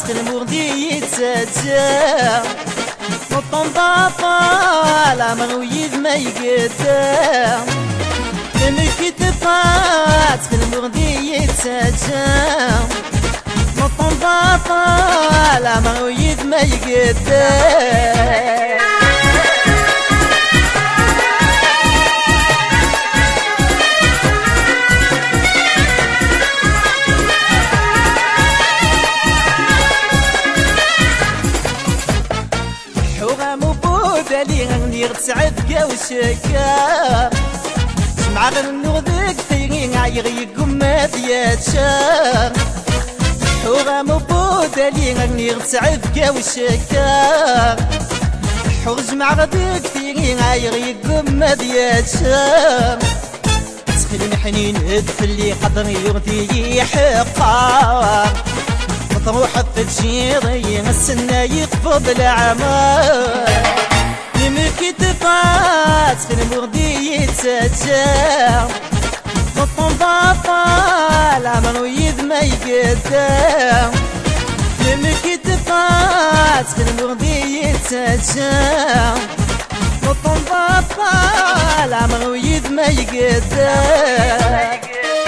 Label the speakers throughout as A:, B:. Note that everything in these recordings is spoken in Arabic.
A: تخل مغدي يتسجى نطن بابا لا مغويد ما يقدر لمكي تفات تخل مغدي يتسجى نطن بابا لا مغويد ما يقدر لي غني غتسعد كاوشكا مع غنوذك ثيغي عيغي قمة دياتشا حوغا مبودة لي غني غتسعد كاوشكا حوغ مع غدك ثيغي عيغي قمة دياتشا تخلي حنين هدف اللي قدري يغدي حقا وطروح التجيري السنة يقفض الأعمال لمكي تفات في المغدي يتسجى نطن بابا العمر ويد ما يقدر لمكي تفات في المغدي يتسجى نطن بابا العمر ويد ما يقدر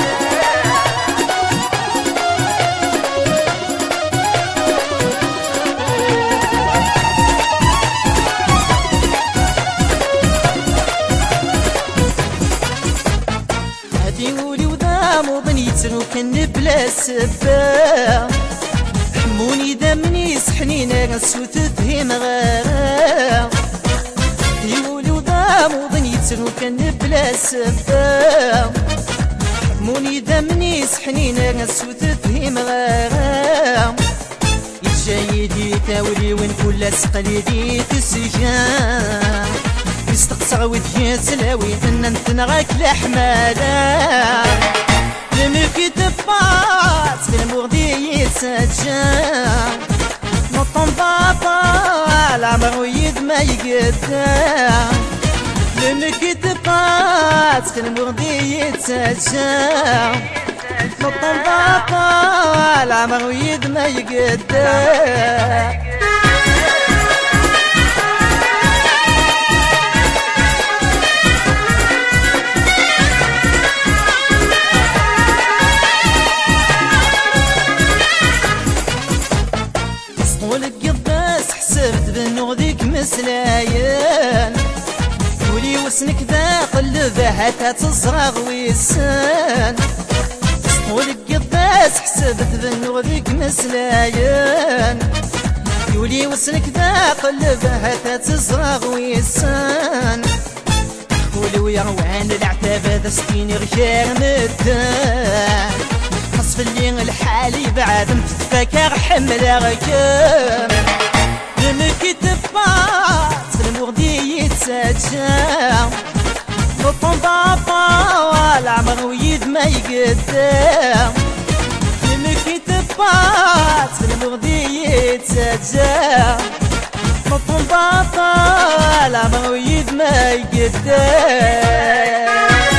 A: وكن بلا سبا حموني دمني سحنين غسوت تهيم غارا يولي ودام وبنيت وكن بلا سبا حموني دمني سحنين غسوت تهيم غارا يجايدي تاولي وين كل سقليدي تسجان يستقصى ودي سلاوي ان انت نغاك لحمالا لمكي تفات في المغدي يتسجى نطن بابا العمر ويد ما يقدر لمكي تفات في المغدي يتسجى نطن بابا العمر ويد ما يقدر مسلايين ولي وسنك ذاقل ذهتا تصرغ ويسان ولك قداس حسبت ذنو ذيك مسلايين ولي وسنك ذاقل ذهتا تصرغ ويسان ولي ويروان العتاب ذا ستين رجال مدان حصف اللي الحالي بعد متفكر حمل ركام لمكي تفات في المغدي يتسجى نطن بابا العمر ويد ما يقدر لمكي تفات في المغدي يتسجى نطن بابا العمر ويد ما يقدر